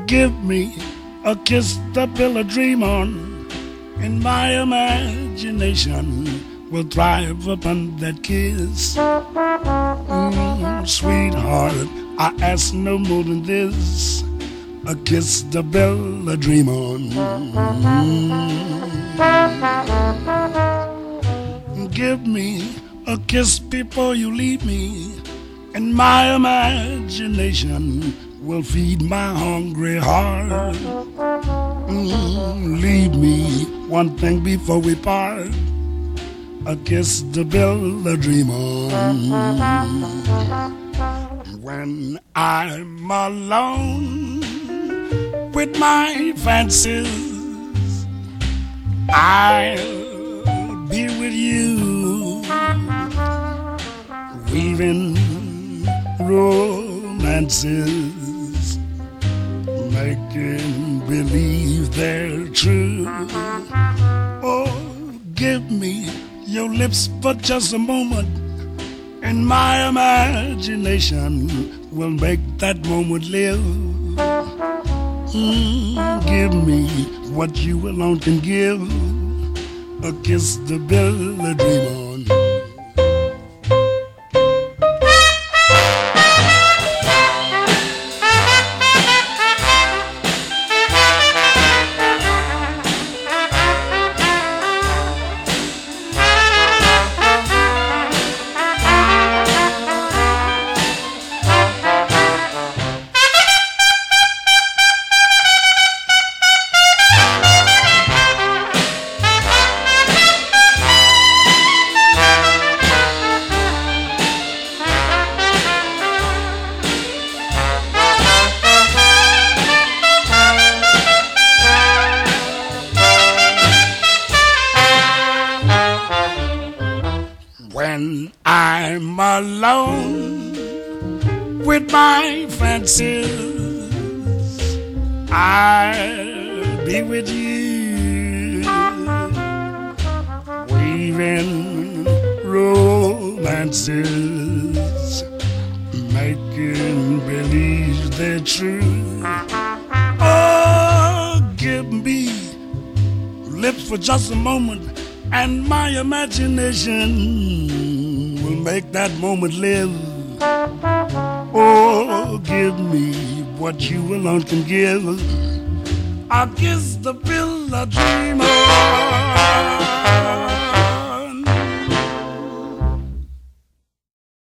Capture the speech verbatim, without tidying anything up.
Give me a kiss to build a dream on, and my imagination will thrive upon that kiss. Mm, sweetheart, I ask no more than this, a kiss to build a dream on. Mm. Give me a kiss before you leave me, and my imagination will feed my hungry heart. Mm, leave me one thing before we part, a kiss to build a dream on. When I'm alone with my fancies, I'll be with you, weaving romances, making believe they're true. Oh, give me your lips for just a moment, and my imagination will make that moment live. Mm, give me what you alone can give, a kiss to build a dream on. When I'm alone with my fancies, I'll be with you, weaving romances, making believe they're true. Oh, give me lips for just a moment, and my imagination will make that moment live. Oh, give me what you alone can give, a kiss to build a dream on.